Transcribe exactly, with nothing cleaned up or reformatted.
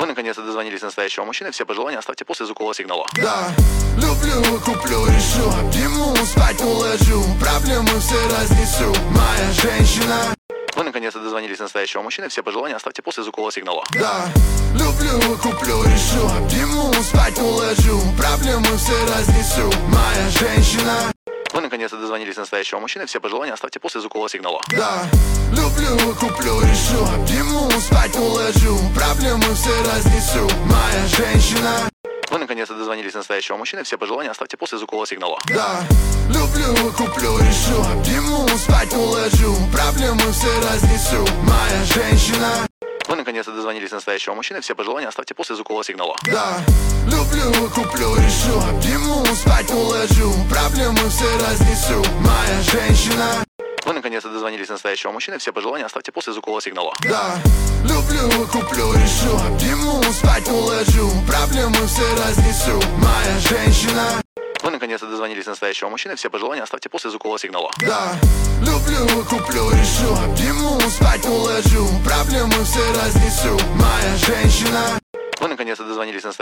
Вы наконец-то дозвонились до настоящего мужчины. Все пожелания оставьте после звукового сигнала. Да, люблю, куплю, решу, обниму, спать уложу, проблемы все разнесу, моя женщина. Вы наконец-то дозвонились до настоящего мужчины. Все пожелания оставьте после звукового сигнала. Да, люблю, куплю, решу, обниму, спать уложу, проблемы все разнесу, моя женщина. Вы наконец-то дозвонились до настоящего мужчины. Все пожелания оставьте после звукового сигнала. Да, люблю, куплю, решу, обниму, спать уложу, проблемы все разнесу, моя женщина. Вы наконец-то дозвонились до настоящего мужчины. Все пожелания оставьте после звукового сигнала. Да, люблю, куплю, решу, обниму, спать уложу, проблемы все разнесу, моя женщина. Вы наконец-то дозвонились до настоящего мужчины. Все пожелания оставьте после звукового сигнала. Да, люблю, куплю, решу, обниму, спать уложу, проблемы все разнесу, моя женщина. Вы наконец-то дозвонились до настоящего мужчины. Все пожелания оставьте после звукового сигнала. Да, люблю, куплю, решу, обниму, спать уложу, проблемы все разнесу, моя женщина. Вы наконец-то дозвонились до настоящего мужчины. Все пожелания оставьте после звукового сигнала. Да, люблю, куплю, решу, обниму, спать уложу, проблемы все разнесу, моя женщина. Вы наконец-то дозвонились до настоящего